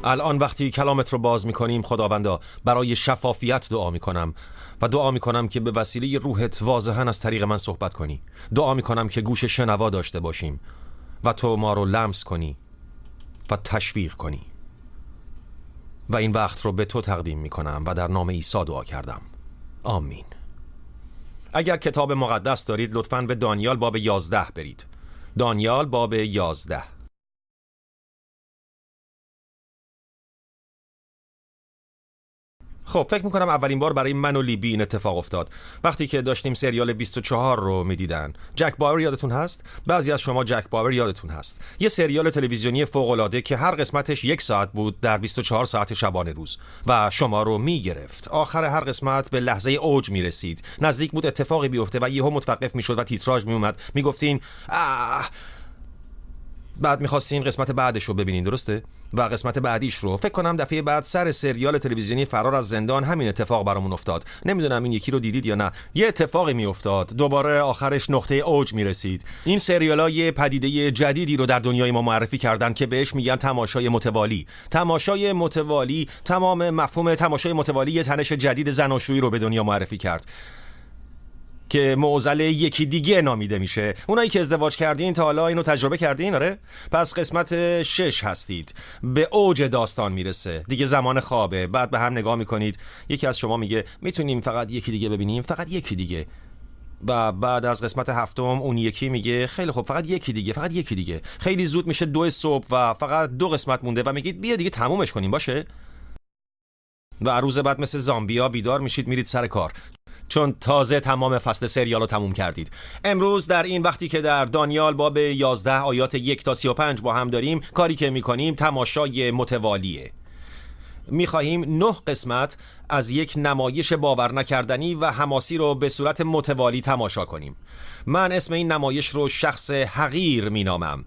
الان وقتی کلامت رو باز میکنیم خداوندا برای شفافیت دعا میکنم و دعا میکنم که به وسیله روحت واضحاً از طریق من صحبت کنی. دعا میکنم که گوش شنوا داشته باشیم و تو ما رو لمس کنی و تشویق کنی. و این وقت رو به تو تقدیم میکنم و در نام عیسی دعا کردم. آمین. اگر کتاب مقدس دارید لطفاً به دانیال باب 11 برید. دانیال باب 11. خب فکر میکنم اولین بار برای من و لیبی این اتفاق افتاد وقتی که داشتیم سریال 24 رو میدیدن. جک باور یادتون هست؟ بعضی از شما جک باور یادتون هست. یه سریال تلویزیونی فوق‌العاده که هر قسمتش 1 ساعت بود در 24 ساعت شبانه روز و شما رو میگرفت. آخر هر قسمت به لحظه اوج میرسید. نزدیک بود اتفاقی بیفته و یهو متوقف میشد و تیتراژ میومد. میگفتین بعد میخواستین قسمت بعدش رو ببینین، درسته؟ و قسمت بعدیش رو فکر کنم دفعه بعد سر سریال تلویزیونی فرار از زندان همین اتفاق برامون افتاد. نمیدونم این یکی رو دیدید یا نه. یه اتفاقی میافتاد، دوباره آخرش نقطه اوج میرسید. این سریالا یه پدیده جدیدی رو در دنیای ما معرفی کردن که بهش میگن تماشای متوالی. تماشای متوالی، تمام مفهوم تماشای متوالی یه تنش جدید زناشویی رو به دنیا معرفی کرد که معضل یکی دیگه نامیده میشه. اونایی که ازدواج کردین تا حالا اینو تجربه کردین؟ آره؟ پس قسمت 6 هستید. به اوج داستان میرسه. دیگه زمان خوابه. بعد به هم نگاه میکنید. یکی از شما میگه میتونیم فقط یکی دیگه ببینیم؟ فقط یکی دیگه. و بعد از قسمت 7 اون یکی میگه خیلی خوب فقط یکی دیگه، فقط یکی دیگه. خیلی زود میشه 2 صبح و فقط 2 قسمت مونده و میگید بیا دیگه تمومش کنیم، باشه؟ و روز بعد مثل زامبیا بیدار میشید میرید سر کار، چون تازه تمام فصل سریال رو تموم کردید. امروز در این وقتی که در دانیال باب 11 آیات 1 تا 35 با هم داریم، کاری که میکنیم تماشای متوالیه. میخواهیم 9 قسمت از یک نمایش باور نکردنی و حماسی رو به صورت متوالی تماشا کنیم. من اسم این نمایش رو شخص حقیر مینامم.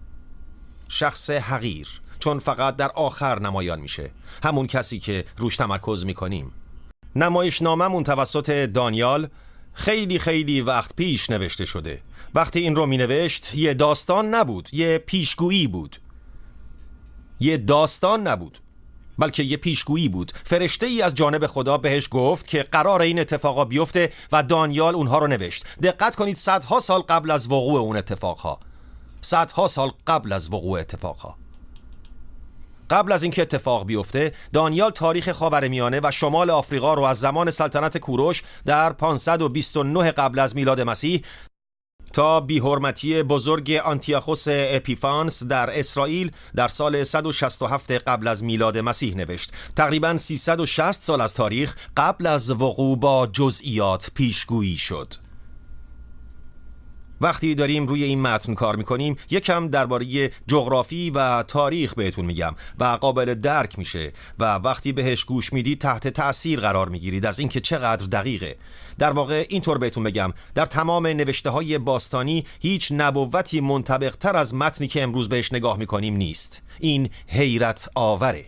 شخص حقیر، چون فقط در آخر نمایان میشه. همون کسی که روش تمرکز میکنیم. نمایش ناممون توسط دانیال خیلی وقت پیش نوشته شده. وقتی این رو می نوشت یه داستان نبود، یه پیشگویی بود. یه داستان نبود بلکه یه پیشگویی بود. فرشته ای از جانب خدا بهش گفت که قرار این اتفاقا بیفته و دانیال اونها رو نوشت. دقت کنید، صدها سال قبل از وقوع اون اتفاقها. صدها سال قبل از وقوع اتفاقها. قبل از اینکه اتفاق بیفته، دانیال تاریخ خاورمیانه و شمال آفریقا رو از زمان سلطنت کوروش در 529 قبل از میلاد مسیح تا بی‌حرمتی بزرگ آنتیاخوس اپیفانس در اسرائیل در سال 167 قبل از میلاد مسیح نوشت. تقریباً 360 سال از تاریخ قبل از وقوع با جزئیات پیشگویی شد. وقتی داریم روی این متن کار میکنیم یکم درباره جغرافی و تاریخ بهتون میگم و قابل درک میشه و وقتی بهش گوش میدید تحت تأثیر قرار میگیرید از اینکه چقدر دقیقه. در واقع اینطور بهتون بگم، در تمام نوشته های باستانی هیچ نبوتی منطبق تر از متنی که امروز بهش نگاه میکنیم نیست. این حیرت آوره.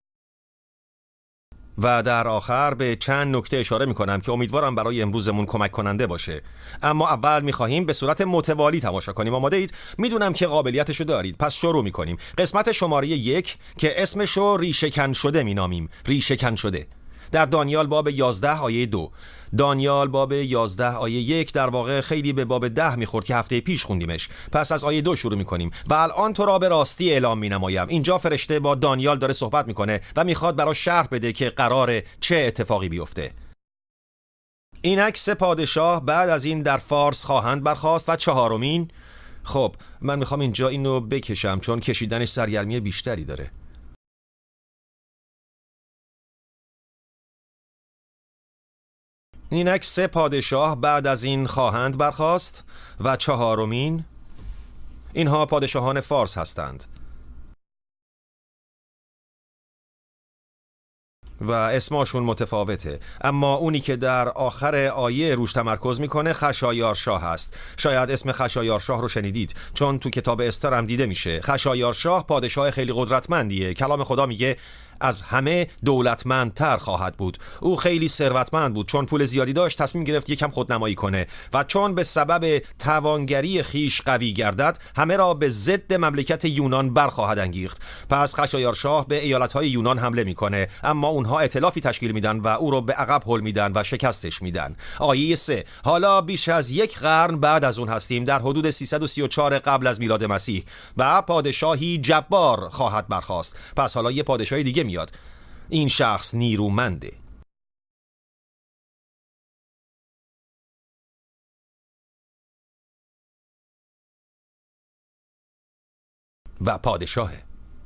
و در آخر به چند نکته اشاره میکنم که امیدوارم برای امروزمون کمک کننده باشه. اما اول میخواهیم به صورت متوالی تماشا کنیم. آماده اید؟ میدونم که قابلیتشو دارید. پس شروع میکنیم. قسمت شماره 1 که اسمشو ریشه‌کن شده مینامیم. ریشه‌کن شده. در دانیال باب 11 آیه 2. دانیال باب 11 آیه 1 در واقع خیلی به باب 10 میخورد که هفته پیش خوندیمش. پس از آیه 2 شروع میکنیم و الان تو را به راستی اعلام مینمایم. اینجا فرشته با دانیال داره صحبت میکنه و میخواد براش شرح بده که قراره چه اتفاقی بیفته. اینک 3 پادشاه بعد از این در فارس خواهند برخاست و 4مین. خب من میخوام اینجا اینو بکشم چون کشیدنش سرگرمی بیشتری داره. اینک 3 پادشاه بعد از این خواهند برخاست و 4مین. اینها پادشاهان فارس هستند و اسمشون متفاوته، اما اونی که در آخر آیه روش تمرکز میکنه خشایارشاه هست. شاید اسم خشایارشاه رو شنیدید چون تو کتاب استر هم دیده میشه. خشایارشاه پادشاه خیلی قدرتمندیه. کلام خدا میگه از همه دولتمندتر خواهد بود. او خیلی ثروتمند بود، چون پول زیادی داشت تصمیم گرفت یکم خودنمایی کنه و چون به سبب توانگری خیش قوی گردد همه را به ضد مملکت یونان برخواهد انگیخت. پس خشایارشاه به ایالت‌های یونان حمله میکنه، اما اونها ائتلافی تشکیل میدن و او رو به عقب هل میدن و شکستش میدن. آیه 3. حالا بیش از یک قرن بعد از اون هستیم، در حدود 334 قبل از میلاد مسیح، و پادشاهی جبار خواهد برخاست. پس حالا یه پادشاهی دیگه میاد. این شخص نیرومنده و پادشاهه.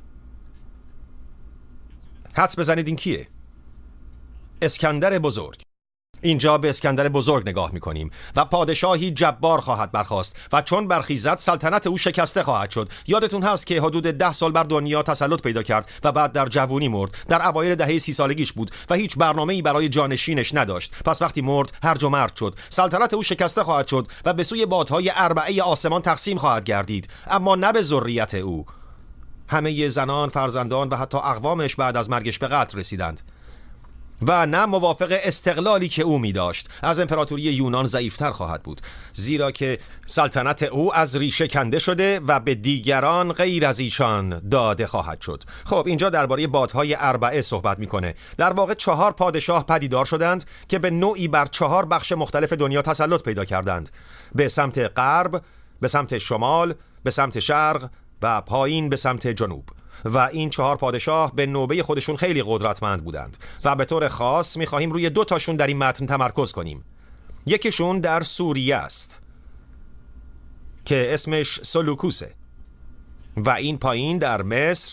حدس بزنید این کیه؟ اسکندر بزرگ. اینجا به اسکندر بزرگ نگاه میکنیم و پادشاهی جبار خواهد برخاست و چون برخیزد سلطنت او شکسته خواهد شد. یادتون هست که حدود 10 سال بر دنیا تسلط پیدا کرد و بعد در جوانی مرد. در اوایل دهه 30 سالگیش بود و هیچ برنامه‌ای برای جانشینش نداشت. پس وقتی مرد هرج و مرج شد. سلطنت او شکسته خواهد شد و به سوی بادهای اربعه آسمان تقسیم خواهد گردید، اما نه به ذریت او. همه زنان، فرزندان و حتی اقوامش بعد از مرگش به قتل رسیدند و نه موافق استقلالی که او می داشت. از امپراتوری یونان ضعیفتر خواهد بود، زیرا که سلطنت او از ریشه کنده شده و به دیگران غیر از ایشان داده خواهد شد. خب اینجا درباره بادهای اربعه صحبت میکنه. در واقع 4 پادشاه پدیدار شدند که به نوعی بر 4 بخش مختلف دنیا تسلط پیدا کردند: به سمت غرب، به سمت شمال، به سمت شرق و پایین به سمت جنوب. و این 4 پادشاه به نوبه خودشون خیلی قدرتمند بودند و به طور خاص می‌خواهیم روی 2 تاشون در این متن تمرکز کنیم. یکیشون در سوریه است که اسمش سلوکوسه و این پایین در مصر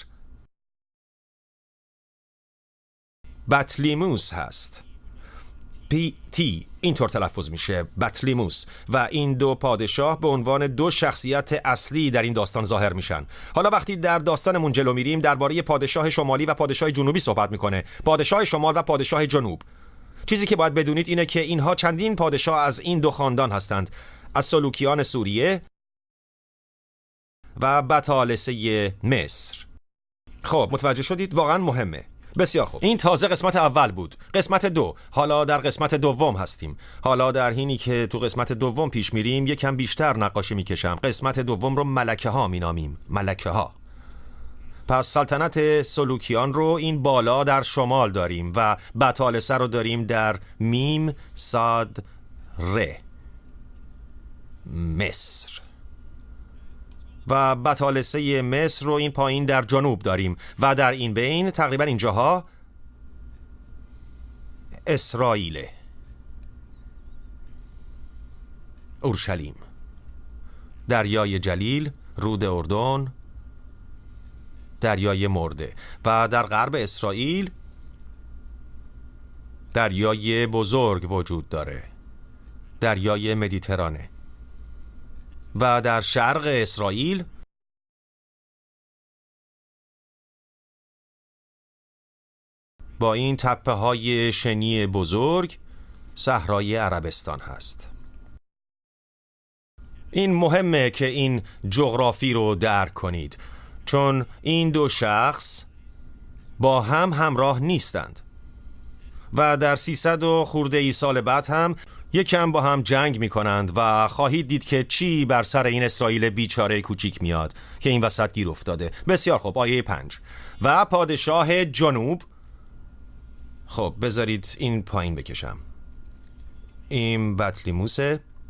بطلیموس هست. تی اینطور تلفظ میشه، بطلیموس. و این 2 پادشاه به عنوان 2 شخصیت اصلی در این داستان ظاهر میشن. حالا وقتی در داستانمون جلو میریم درباره پادشاه شمالی و پادشاه جنوبی صحبت میکنه. پادشاه شمال و پادشاه جنوب. چیزی که باید بدونید اینه که اینها چندین پادشاه از این 2 خاندان هستند: از سلوکیان سوریه و بطالسه مصر. خب متوجه شدید؟ واقعا مهمه. بسیار خوب. این تازه قسمت اول بود. قسمت 2. حالا در قسمت دوم هستیم. حالا در حینی که تو قسمت دوم پیش میریم یکم بیشتر نقاشی میکشم. قسمت دوم رو ملکه ها مینامیم. ملکه ها. پس سلطنت سلوکیان رو این بالا در شمال داریم و بطالسه رو داریم در میم صاد ر مصر. و بطالسه مصر رو این پایین در جنوب داریم و در این بین تقریبا اینجاها اسرائیل، اورشلیم، دریای جلیل، رود اردن، دریای مرده. و در غرب اسرائیل دریای بزرگ وجود داره، دریای مدیترانه. و در شرق اسرائیل با این تپه های شنی بزرگ صحرای عربستان هست. این مهمه که این جغرافی رو درک کنید، چون این 2 شخص با هم همراه نیستند و در 300 و خورده ای سال بعد هم یکم با هم جنگ میکنند و خواهید دید که چی بر سر این اسرائیل بیچاره کوچیک میاد که این وسط گیر افتاده. بسیار خوب. آیه 5. و پادشاه جنوب. خب بذارید این پایین بکشم. این بطلیموس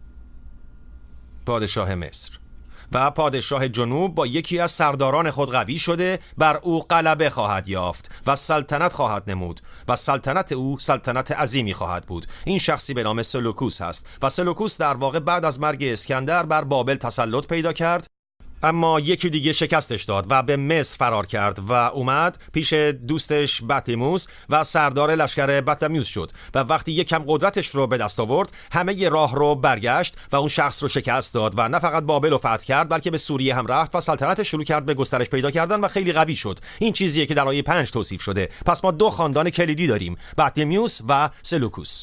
پادشاه مصر. و پادشاه جنوب با یکی از سرداران خود قوی شده بر او غلبه خواهد یافت و سلطنت خواهد نمود و سلطنت او سلطنت عظیمی خواهد بود. این شخصی به نام سلوکوس هست و سلوکوس در واقع بعد از مرگ اسکندر بر بابل تسلط پیدا کرد، اما یکی دیگه شکستش داد و به مصر فرار کرد و اومد پیش دوستش بطلیموس و سردار لشکر بطلیموس شد و وقتی یکم قدرتش رو به دست آورد همه راه رو برگشت و اون شخص رو شکست داد و نه فقط بابل رو فتح کرد بلکه به سوریه هم رفت و سلطنتش شروع کرد به گسترش پیدا کردن و خیلی قوی شد. این چیزیه که در آیه 5 توصیف شده. پس ما 2 خاندان کلیدی داریم: بطلیموس و سلوکوس.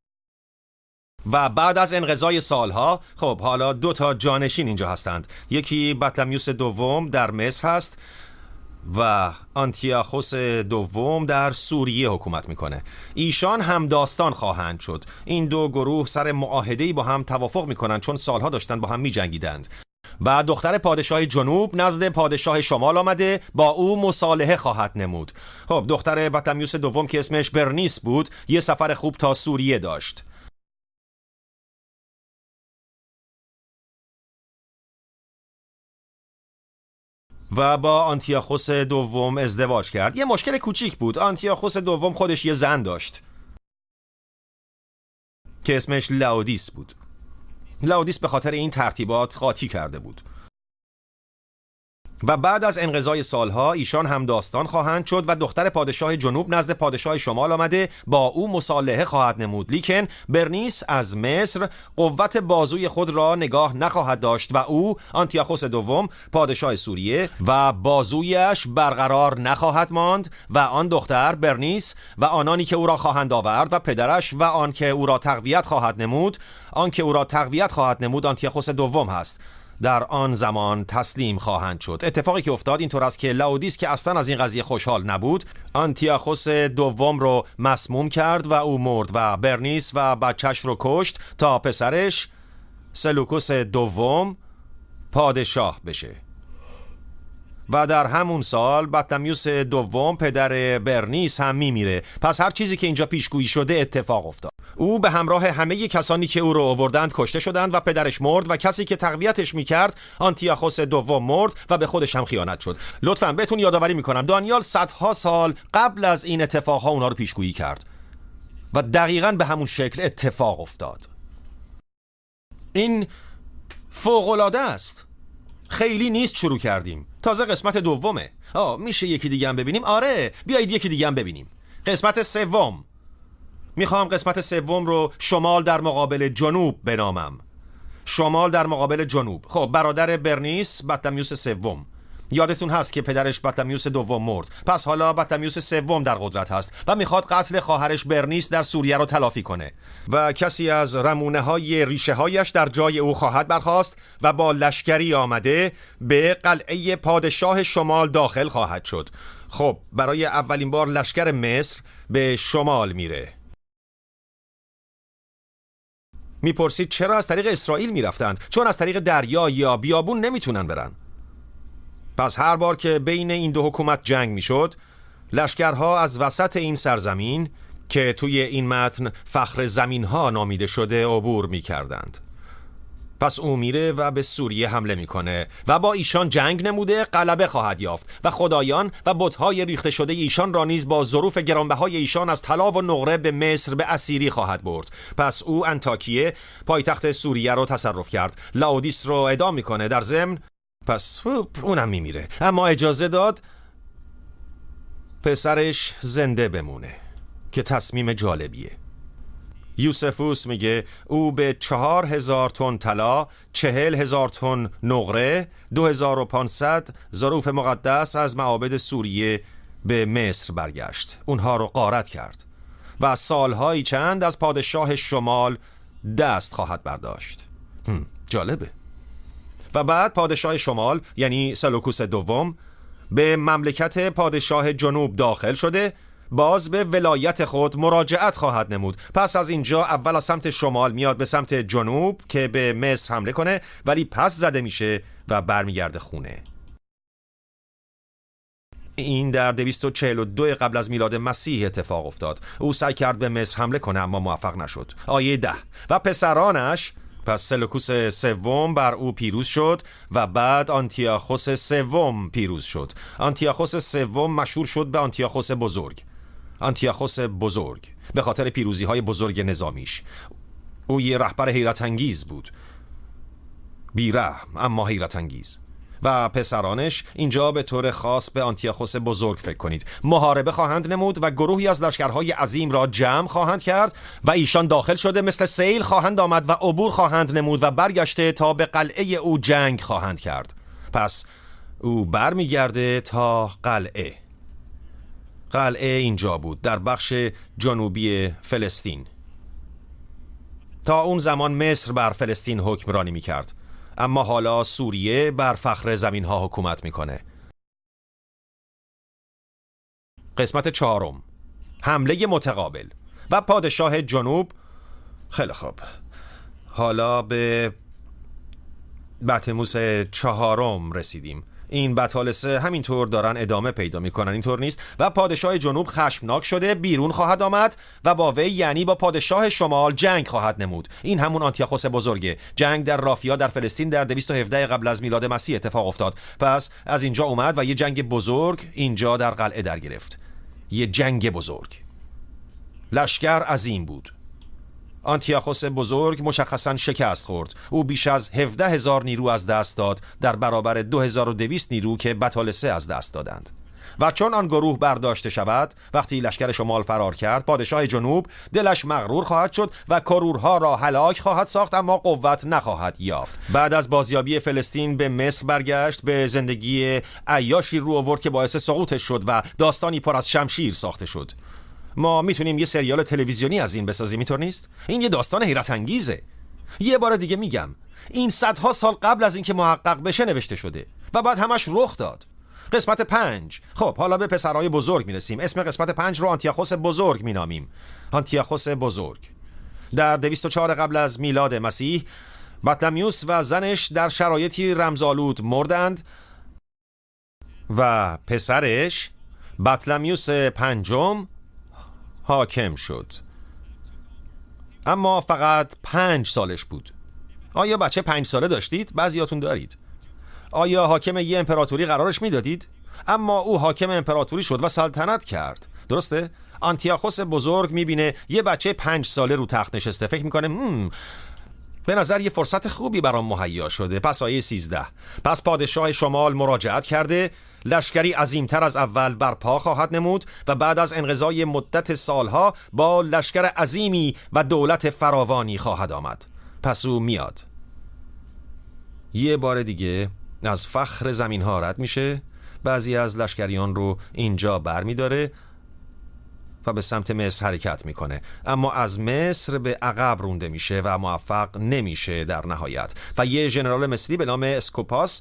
و بعد از انقضای سالها خب حالا 2 تا جانشین اینجا هستند. یکی بطلیموس دوم در مصر هست و آنتیاخوس دوم در سوریه حکومت میکنه. ایشان هم داستان خواهند شد. این دو گروه سر معاهده‌ای با هم توافق میکنن چون سالها داشتن با هم میجنگیدند. بعد دختر پادشاه جنوب نزد پادشاه شمال آمده، با او مصالحه خواهد نمود. خب دختر بطمیوس دوم که اسمش برنیس بود یه سفر خوب تا سوریه داشت. و با آنتیاخوس دوم ازدواج کرد. یه مشکل کوچیک بود. آنتیاخوس دوم خودش یه زن داشت که اسمش لاودیس بود. لاودیس به خاطر این ترتیبات قاطی کرده بود. و بعد از انقضای سالها ایشان هم داستان خواهند شد و دختر پادشاه جنوب نزد پادشاه شمال آمده، با او مصالحه خواهد نمود. لیکن برنیس از مصر قوت بازوی خود را نگاه نخواهد داشت و او آنتیاخوس دوم پادشاه سوریه و بازویش برقرار نخواهد ماند و آن دختر برنیس و آنانی که او را خواهند آورد و پدرش و آن که او را تقویت خواهد نمود، آن که او را تقویت خواهد نمود آنتیاخوس دوم هست، در آن زمان تسلیم خواهند شد. اتفاقی که افتاد اینطور است که لاودیس که اصلا از این قضیه خوشحال نبود، آنتیاخوس دوم رو مسموم کرد و او مرد و برنیس و بچهش رو کشت تا پسرش سلوکوس دوم پادشاه بشه. و در همون سال بطمیوس دوم پدر برنیس هم میمیره. پس هر چیزی که اینجا پیشگویی شده اتفاق افتاد. او به همراه همه کسانی که او رو آوردند کشته شدند و پدرش مرد و کسی که تقویتش میکرد آنتیاخوس دوم مرد و به خودش هم خیانت شد. لطفاً بهتون یادآوری میکنم دانیال صدها سال قبل از این اتفاقها اونا رو پیشگویی کرد و دقیقاً به همون شکل اتفاق افتاد. این فوق‌العاده است. خیلی نیست شروع کردیم. تازه قسمت دومه. میشه یکی دیگه هم ببینیم؟ آره، بیایید یکی دیگه هم ببینیم. قسمت سوم. میخوام قسمت سوم رو شمال در مقابل جنوب بنامم. شمال در مقابل جنوب. خب برادر برنیس بطمیوس سوم. یادتون هست که پدرش بطمیوس دوم مرد. پس حالا بطمیوس سوم در قدرت هست و میخواد قتل خواهرش برنیس در سوریه رو تلافی کنه و کسی از رمونه های ریشه هایش در جای او خواهد برخاست و با لشکری آمده به قلعه پادشاه شمال داخل خواهد شد. خب برای اولین بار لشکر مصر به شمال میره. میپرسید چرا از طریق اسرائیل میرفتند؟ چون از طریق دریا یا بیابون نمیتونن برن. پس هر بار که بین این دو حکومت جنگ میشد، لشکرها از وسط این سرزمین که توی این متن فخر زمین ها نامیده شده عبور میکردند. پس او میره و به سوریه حمله میکنه و با ایشان جنگ نموده غلبه خواهد یافت و خدایان و بت‌های ریخته شده ایشان را نیز با ظروف گرانبهای ایشان از طلا و نقره به مصر به اسیری خواهد برد. پس او انطاکیه پایتخت سوریه رو تصرف کرد. لاودیس رو اعدام میکنه در ضمن. پس اونم میمیره، اما اجازه داد پسرش زنده بمونه که تصمیم جالبیه. یوسفوس میگه او به 4000 تن طلا، 40,000 تن نقره، 2500 ظروف مقدس از معابد سوریه به مصر برگشت. اونها رو غارت کرد و سالهایی چند از پادشاه شمال دست خواهد برداشت. جالبه. و بعد پادشاه شمال یعنی سلوکوس دوم به مملکت پادشاه جنوب داخل شده، باز به ولایت خود مراجعت خواهد نمود. پس از اینجا اول از سمت شمال میاد به سمت جنوب که به مصر حمله کنه، ولی پس زده میشه و برمیگرده خونه. این در 242 قبل از میلاد مسیح اتفاق افتاد. او سعی کرد به مصر حمله کنه اما موفق نشد. آیه 10 و پسرانش، پس سلوکوس سوم بر او پیروز شد و بعد آنتیاخوس سوم پیروز شد. آنتیاخوس سوم مشهور شد به آنتیاخوس بزرگ. آنتیاخوس بزرگ به خاطر پیروزی های بزرگ نظامیش. او یه رهبر حیرت انگیز بود، بی‌رحم اما حیرت انگیز. و پسرانش اینجا به طور خاص به آنتیاخوس بزرگ فکر کنید. محاربه خواهند نمود و گروهی از لشکرهای عظیم را جمع خواهند کرد و ایشان داخل شده مثل سیل خواهند آمد و عبور خواهند نمود و برگشته تا به قلعه او جنگ خواهند کرد. پس او برمیگرده تا قلعه. قلعه اینجا بود در بخش جنوبی فلسطین. تا اون زمان مصر بر فلسطین حکمرانی میکرد، اما حالا سوریه بر فخر زمین ها حکومت میکنه. قسمت چهارم، حمله متقابل. و پادشاه جنوب. خیلی خوب، حالا به بطلمیوس چهارم رسیدیم. این بطالسه همینطور دارن ادامه پیدا میکنن، اینطور نیست؟ و پادشاه جنوب خشمناک شده بیرون خواهد آمد و با وی یعنی با پادشاه شمال جنگ خواهد نمود. این همون آنتیاخوس بزرگه. جنگ در رافیا در فلسطین در 217 قبل از میلاد مسیح اتفاق افتاد. پس از اینجا اومد و یه جنگ بزرگ اینجا در قلعه در گرفت. یه جنگ بزرگ. لشکر عظیم بود. آنتیاخوس بزرگ مشخصاً شکست خورد. او بیش از 17,000 نیرو از دست داد در برابر 2200 نیرو که بطالسه از دست دادند. و چون آن گروه برداشته شود، وقتی لشکر شمال فرار کرد، پادشاه جنوب دلش مغرور خواهد شد و کرورها را هلاک خواهد ساخت، اما قوت نخواهد یافت. بعد از بازیابی فلسطین به مصر برگشت، به زندگی عیاشی رو آورد که باعث سقوطش شد و داستانی پر از شمشیر ساخته شد. ما میتونیم یه سریال تلویزیونی از این بسازیم، اینطور نیست؟ این یه داستان حیرت انگیزه. یه بار دیگه میگم، این صدها سال قبل از اینکه محقق بشه نوشته شده و بعد همش رخ داد. قسمت 5. خب حالا به پسرای بزرگ میرسیم. اسم قسمت 5 رو آنتیاخوس بزرگ مینامیم. آنتیاخوس بزرگ. در 204 قبل از میلاد مسیح بطلمیوس و زنش در شرایطی رمزآلود مردند و پسرش بطلمیوس پنجم حاکم شد. اما فقط 5 سالش بود. آیا بچه 5 ساله داشتید؟ بعضیاتون دارید. آیا حاکم یه امپراتوری قرارش میدادید؟ اما او حاکم امپراتوری شد و سلطنت کرد. درسته؟ آنتیاخوس بزرگ میبینه یه بچه 5 ساله رو تخت نشسته، فکر میکنه به نظر یه فرصت خوبی برام مهیا شده. پس آیه 13. پس پادشاه شمال مراجعت کرده، لشکری عظیمتر از اول برپا خواهد نمود و بعد از انقضای مدت سالها با لشکر عظیمی و دولت فراوانی خواهد آمد. پس او میاد. یه بار دیگه از فخر زمین ها رد میشه، بعضی از لشکریان رو اینجا بر میداره و به سمت مصر حرکت میکنه، اما از مصر به عقب رونده میشه و موفق نمیشه در نهایت. و یه ژنرال مصری به نام اسکوپاس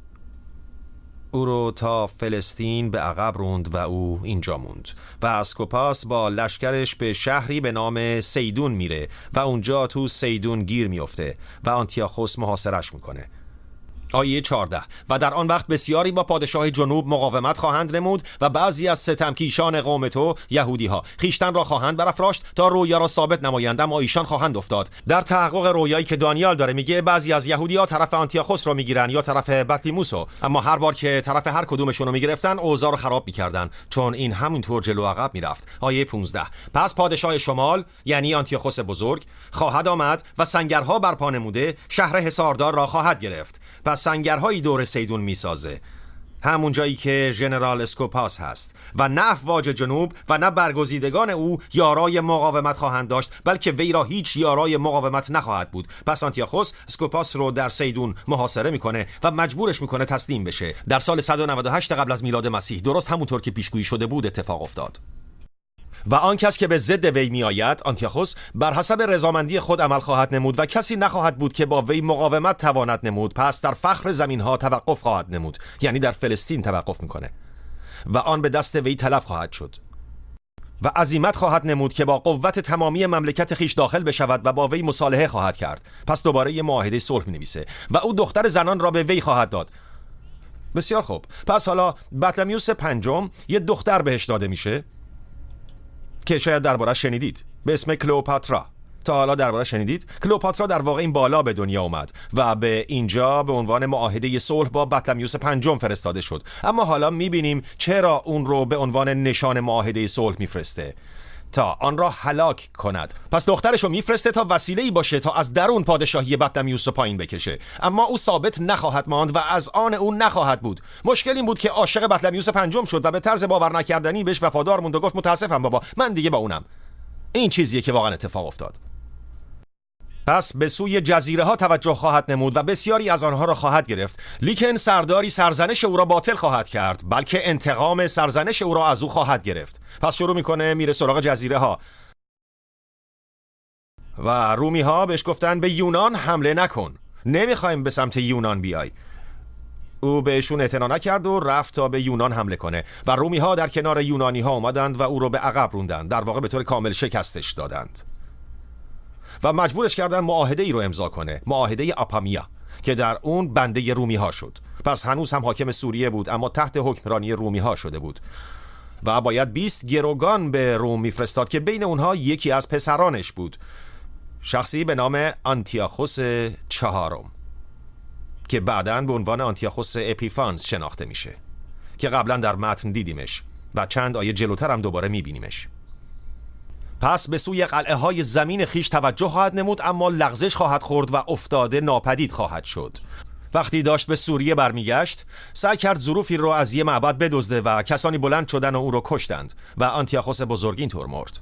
او رو تا فلسطین به عقب روند و او اینجا موند. و اسکوپاس با لشکرش به شهری به نام سیدون میره و اونجا تو سیدون گیر میفته و آنتیاخوس محاصرش میکنه. آیه 14. و در آن وقت بسیاری با پادشاه جنوب مقاومت خواهند نمود و بعضی از ستمکیشان قوم تو یهودی ها خیشتن را خواهند برافراشت تا رویا را ثابت نمایند، اما ایشان خواهند افتاد. در تحقق رویایی که دانیال داره میگه بعضی از یهودی ها طرف آنتیاخوس رو میگیرن یا طرف بطلیموسو، اما هر بار که طرف هر کدومشون رو میگرفتن اوضاع رو خراب میکردن، چون این همینطور جلو عقب میرفت. آیه 15. پس پادشاه شمال یعنی آنتیاخوس بزرگ خواهد آمد و سنگرها برپا نموده شهر حصاردار را خواهد گرفت. پس سنگرهایی دور سیدون میسازه، همون جایی که ژنرال اسکوپاس هست، و نه افواج جنوب و نه برگزیدگان او یارای مقاومت خواهند داشت، بلکه وی را هیچ یارای مقاومت نخواهد بود. پس آنتیاخوس اسکوپاس رو در سیدون محاصره میکنه و مجبورش میکنه تسلیم بشه. در سال 198 قبل از میلاد مسیح، درست همونطور که پیشگویی شده بود اتفاق افتاد. و آن کس که به ضد وی می آید، آنتیاخوس، بر حسب رضامندی خود عمل خواهد نمود و کسی نخواهد بود که با وی مقاومت تواند نمود. پس در فخر زمین ها توقف خواهد نمود، یعنی در فلسطین توقف میکنه، و آن به دست وی تلف خواهد شد و عزیمت خواهد نمود که با قوت تمامی مملکت خیش داخل بشود و با وی مصالحه خواهد کرد. پس دوباره یه معاهده صلح می نویسه و او دختر زنان را به وی خواهد داد. بسیار خوب. پس حالا بطلمیوس پنجم یه دختر بهش داده میشه که شاید درباره‌اش شنیدید، به اسم کلئوپاترا. تا حالا درباره‌اش شنیدید؟ کلئوپاترا در واقع این بالا به دنیا اومد و به اینجا به عنوان معاهده صلح با بطلمیوس پنجم فرستاده شد. اما حالا می‌بینیم چرا اون رو به عنوان نشان معاهده صلح میفرسته، تا آن را هلاک کند. پس دخترش رو میفرسته تا وسیله‌ای باشه تا از درون پادشاهی بطلمیوس رو پایین بکشه، اما او ثابت نخواهد ماند و از آن او نخواهد بود. مشکل این بود که عاشق بطلمیوس پنجم شد و به طرز باور نکردنی بهش وفادار موند و گفت متاسفم بابا، من دیگه با اونم. این چیزیه که واقعا اتفاق افتاد. پس به سوی جزیره ها توجه خواهد نمود و بسیاری از آنها را خواهد گرفت، لیکن سرداری سرزنش او را باطل خواهد کرد، بلکه انتقام سرزنش او را از او خواهد گرفت. پس شروع میکنه میره سراغ جزیره ها و رومی ها بهش گفتن به یونان حمله نکن، نمیخوایم به سمت یونان بیای. او بهشون اعتنا نکرد و رفت تا به یونان حمله کنه و رومی ها در کنار یونانی ها اومدند و او رو به عقب روندند، در واقع به طور کامل شکستش دادند و مجبورش کردن معاهده ای رو امضا کنه، معاهده آپامیا، که در اون بنده رومی ها شد. پس هنوز هم حاکم سوریه بود اما تحت حکمرانی رومی ها شده بود و باید 20 گروگان به روم میفرستاد که بین اونها یکی از پسرانش بود، شخصی به نام آنتیاخوس چهارم که بعداً به عنوان آنتیاخوس اپیفانس شناخته میشه که قبلا در متن دیدیمش و چند آیه جلوتر هم دوباره میبینیمش. پس به سوی قلعه های زمین خیش توجه خواهد نمود، اما لغزش خواهد خورد و افتاده ناپدید خواهد شد. وقتی داشت به سوریه برمیگشت، سعی کرد ظروفی رو از یه معبد بدزده و کسانی بلند شدن و او رو کشتند و آنتیاخوس بزرگ اینطور مرد.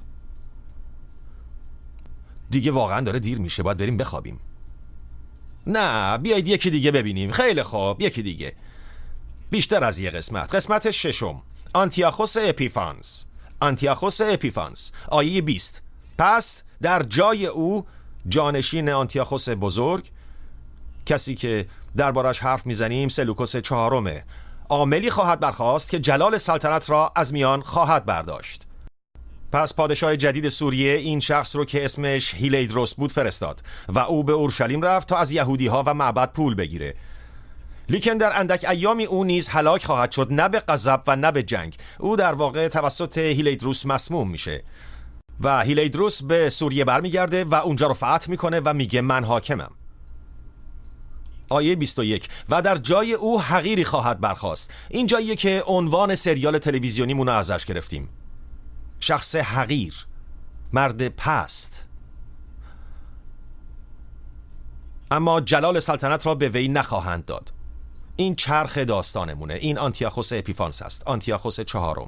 دیگه واقعا داره دیر میشه، باید بریم بخوابیم. نه، بیایید یکی دیگه ببینیم. خیلی خوب، یکی دیگه. بیشتر از یه قسمت ششم، آنتیاخوس اپیفانس. آنتیاخوس اپیفانس، آیه 20. پس در جای او جانشین آنتیاخوس بزرگ، کسی که دربارش حرف میزنیم، سلوکوس چهارمه، عاملی خواهد برخاست که جلال سلطنت را از میان خواهد برداشت. پس پادشاه جدید سوریه این شخص رو که اسمش هیلیدروس بود فرستاد و او به اورشلیم رفت تا از یهودی ها و معبد پول بگیره. لیکن در اندک ایامی او نیز هلاک خواهد شد، نه به غضب و نه به جنگ. او در واقع توسط هیلیدروس مسموم میشه و هیلیدروس به سوریه برمیگرده و اونجا رو فتح میکنه و میگه من حاکمم. آیه 21. و در جای او حقیری خواهد برخاست. این جاییه که عنوان سریال تلویزیونیمون رو ازش گرفتیم. شخص حقیر، مرد پست، اما جلال سلطنت را به وی نخواهند داد. این چرخ داستانمونه. این آنتیاخوس اپیفانس است، آنتیاخوس چهارم.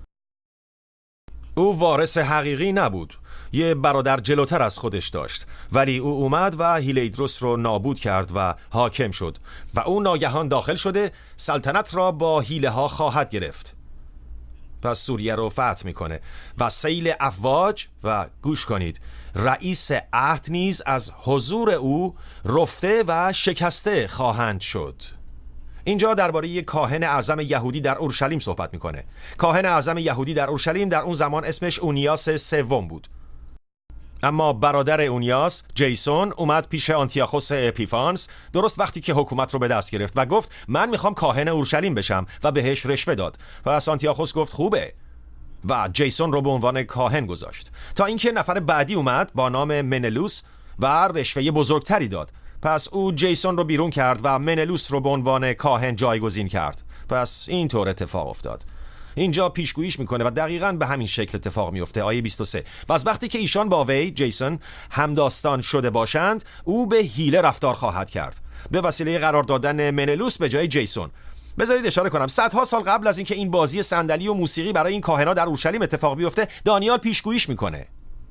او وارث حقیقی نبود، یه برادر جلوتر از خودش داشت، ولی او اومد و هیلیدروس رو نابود کرد و حاکم شد و او ناگهان داخل شده سلطنت را با حیله ها خواهد گرفت. پس سوریه رو فتح میکنه و سیل افواج و گوش کنید، رئیس عهد نیز از حضور او رفته و شکسته خواهند شد. اینجا درباره یک کاهن اعظم یهودی در اورشلیم صحبت میکنه. کاهن اعظم یهودی در اورشلیم در اون زمان اسمش اونیاس سوم بود، اما برادر اونیاس، جیسون، اومد پیش آنتیاخوس اپیفانس درست وقتی که حکومت رو به دست گرفت و گفت من میخوام کاهن اورشلیم بشم و بهش رشوه داد. پس آنتیاخوس گفت خوبه و جیسون رو به عنوان کاهن گذاشت، تا اینکه نفر بعدی اومد با نام منلوس و رشوه بزرگتری داد. پس او جیسون رو بیرون کرد و منلوس رو به عنوان کاهن جایگزین کرد. پس اینطور اتفاق افتاد. اینجا پیشگوییش میکنه و دقیقاً به همین شکل اتفاق میفته. آیه 23. و از وقتی که ایشان با وی، جیسون، همداستان شده باشند، او به حیله رفتار خواهد کرد، به وسیله قرار دادن منلوس به جای جیسون. بذارید اشاره کنم صدها سال قبل از اینکه این بازی صندلی و موسیقی برای این کاهنا در اورشلیم اتفاق بیفته، دانیال پیشگوییش میکنه.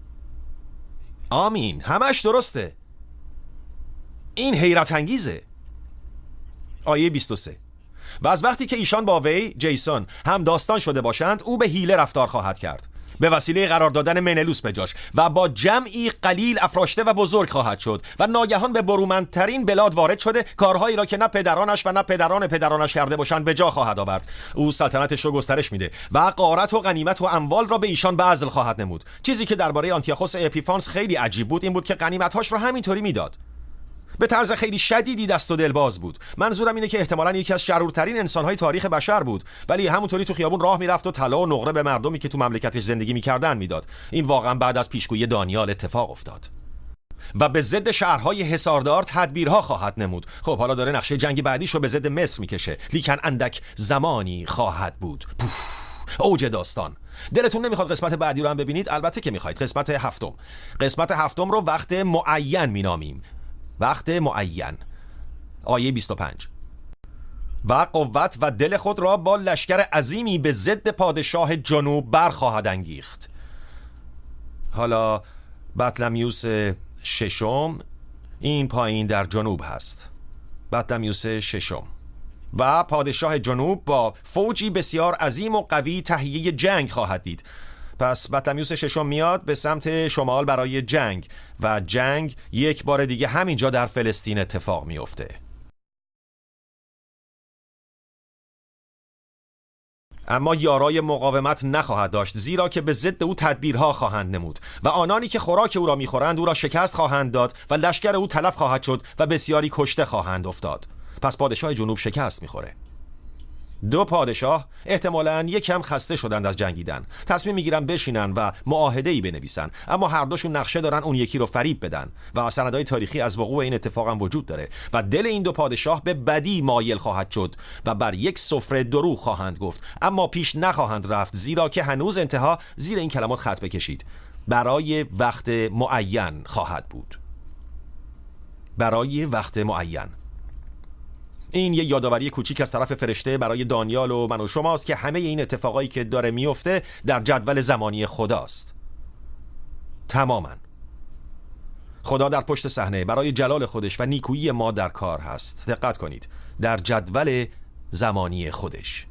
آمین، همش درسته. این حیرت انگیزه. آیه 23. و از وقتی که ایشان با وی، جیسون، هم داستان شده باشند، او به حیله رفتار خواهد کرد، به وسیله قرار دادن منلوس به جاش، و با جمعی قلیل افراشته و بزرگ خواهد شد و ناگهان به برومندترین بلاد وارد شده، کارهایی را که نه پدرانش و نه پدران پدرانش کرده باشند به جا خواهد آورد. او سلطنتش رو گسترش میده و غارت و غنیمت و اموال را به ایشان بذل خواهد نمود. چیزی که درباره آنتیاخوس اپیفانس خیلی عجیب بود این بود که غنیمت‌هاش رو همینطوری میداد. به طرز خیلی شدیدی دست و دلباز بود. منظورم اینه که احتمالاً یکی از شرورترین انسان‌های تاریخ بشر بود، ولی همونطوری تو خیابون راه میرفت و طلا و نقره به مردمی که تو مملکتش زندگی می‌کردن میداد. این واقعاً بعد از پیشگویی دانیال اتفاق افتاد. و به ضد شهرهای حصاردار تدبیرها خواهد نمود. خب حالا داره نقشه جنگ بعدیشو به ضد مصر میکشه. لیکن اندک زمانی خواهد بود. اوج داستان. دلتون نمیخواد قسمت بعدی رو هم ببینید؟ البته که میخواید. قسمت هفتم. قسمت هفتم رو وقت معین مینامیم. وقت معین. آیه 25. و قوت و دل خود را با لشکر عظیمی به ضد پادشاه جنوب برخواهد انگیخت. حالا بطلمیوس ششم این پایین در جنوب هست. بطلمیوس ششم و پادشاه جنوب با فوجی بسیار عظیم و قوی تهیه جنگ خواهد دید. پس بطلمیوس ششم میاد به سمت شمال برای جنگ و جنگ یک بار دیگه همینجا در فلسطین اتفاق میفته. اما یارای مقاومت نخواهد داشت، زیرا که به ضد او تدبیرها خواهند نمود و آنانی که خوراک او را میخورند او را شکست خواهند داد و لشکر او تلف خواهد شد و بسیاری کشته خواهند افتاد. پس پادشاه جنوب شکست میخوره. دو پادشاه احتمالاً یکم خسته شدند از جنگیدن. تصمیم میگیرن بشینن و معاهده‌ای بنویسن، اما هر دوشون نقشه دارن اون یکی رو فریب بدن و سندهای تاریخی از وقوع این اتفاق هم وجود داره و دل این دو پادشاه به بدی مایل خواهد شد و بر یک سفره دروغ خواهند گفت، اما پیش نخواهند رفت، زیرا که هنوز انتها زیر این کلمات خط بکشید: برای وقت معین خواهد بود. برای وقت معین. این یه یادآوری کوچیک از طرف فرشته برای دانیال و من و شماست که همه این اتفاقایی که داره میفته در جدول زمانی خداست. تماماً. خدا در پشت صحنه برای جلال خودش و نیکویی ما در کار هست. دقت کنید، در جدول زمانی خودش.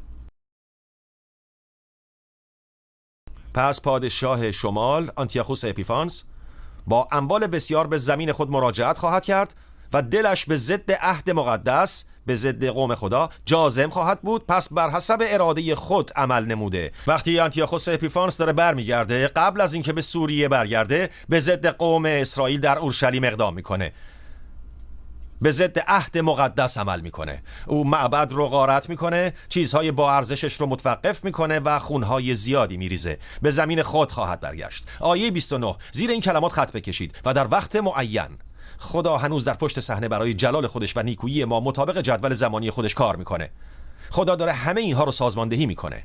پس پادشاه شمال آنتیاخوس اپیفانس با اموال بسیار به زمین خود مراجعت خواهد کرد و دلش به ضد عهد مقدس، به ضد قوم خدا جازم خواهد بود. پس بر حسب اراده خود عمل نموده. وقتی آنتیاخوس اپیفانس داره برمیگرده، قبل از اینکه به سوریه برگرده، به ضد قوم اسرائیل در اورشلیم اقدام میکنه، به ضد عهد مقدس عمل میکنه. او معبد رو غارت میکنه، چیزهای با ارزشش رو متوقف میکنه و خونهای زیادی میریزه. به زمین خود خواهد برگشت. آیه 29 زیر این کلمات خط بکشید: و در وقت معین. خدا هنوز در پشت صحنه برای جلال خودش و نیکویی ما مطابق جدول زمانی خودش کار میکنه. خدا داره همه اینها رو سازماندهی میکنه.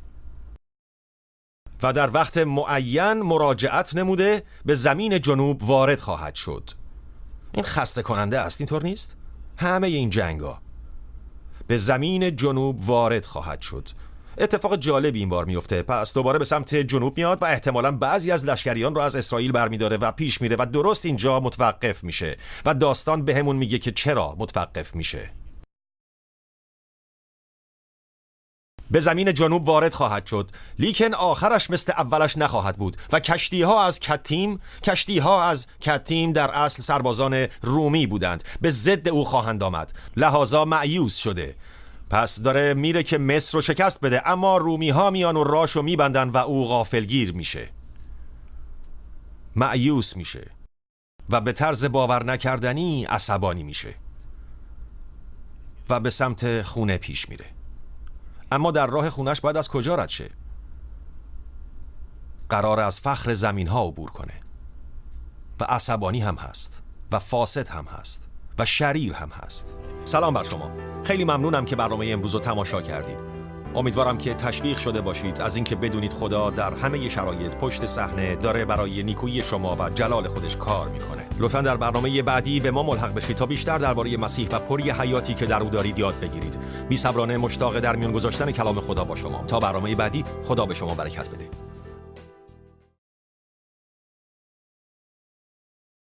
و در وقت معین مراجعت نموده به زمین جنوب وارد خواهد شد. این خسته کننده است، اینطور نیست؟ همه این جنگا به زمین جنوب وارد خواهد شد. اتفاق جالبی این بار میفته. پس دوباره به سمت جنوب میاد و احتمالاً بعضی از لشکریان رو از اسرائیل برمیداره و پیش میره و درست اینجا متوقف میشه و داستان بهمون میگه که چرا متوقف میشه. به زمین جنوب وارد خواهد شد، لیکن آخرش مثل اولش نخواهد بود و کشتی‌ها از کتیم در اصل سربازان رومی بودند، به ضد او خواهند آمد، لحاظا مأیوس شده. پس داره میره که مصر رو شکست بده، اما رومی ها میان و راشو میبندن و او غافلگیر میشه، مأیوس میشه و به طرز باور نکردنی عصبانی میشه و به سمت خونه پیش میره. اما در راه خونش باید از کجا رد شه؟ قرار از فخر زمین ها عبور کنه و عصبانی هم هست و فاسد هم هست و شریر هم هست. سلام بر شما، خیلی ممنونم که برنامه امروز رو تماشا کردید. امیدوارم که تشویق شده باشید از اینکه بدونید خدا در همه شرایط پشت صحنه داره برای نیکویی شما و جلال خودش کار میکنه. لطفاً در برنامه بعدی به ما ملحق بشید تا بیشتر درباره مسیح و پری حیاتی که در او دارید یاد بگیرید. بی‌صبرانه مشتاق در میون گذاشتن کلام خدا با شما. تا برنامه بعدی، خدا به شما برکت بده.